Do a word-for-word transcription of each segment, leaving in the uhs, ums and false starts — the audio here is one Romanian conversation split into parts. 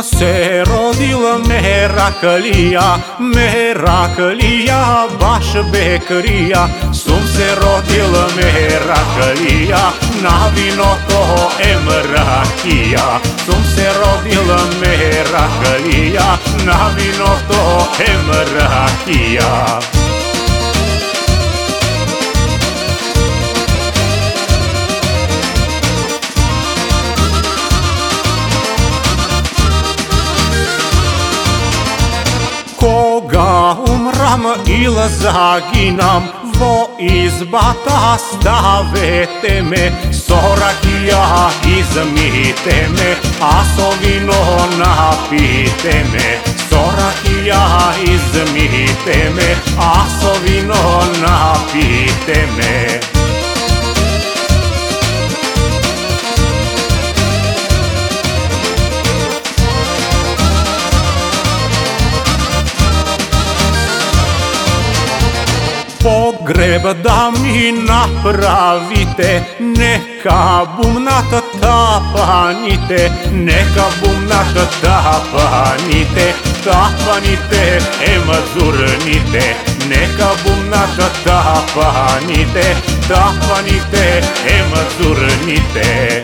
Se rodila Meraklia, Meraklia, baš bekria. Sum se rodila Meraklia, na vino toho emrakija. Sum se rodila Meraklia, na vino toho emrakija. Koga umram ili zaginam, vo izbata stavete me, sorakija izmite me, a so vino napite me. Sorakija izmite me, a so vino napite me. Pogreb da mi napravite, neka bumnat tapanite, neka bumnat tapanite, tapanite, emzurnite, neka bumnat tapanite, tapanite, emzurnite.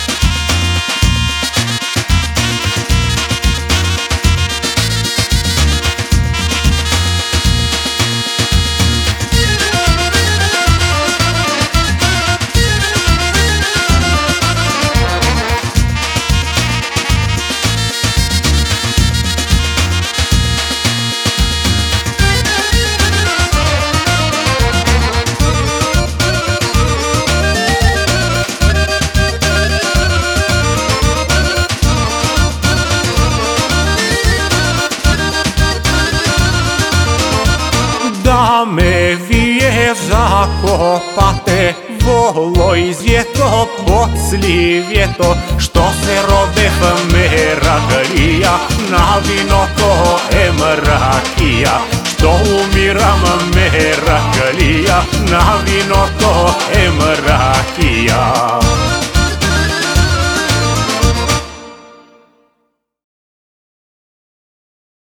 Da me vie zakopate, volo izvjeto, podsljivjeto, što se rodef Meraklia, na vino to emrakija. Što umiram Meraklia, na vino to emrakija.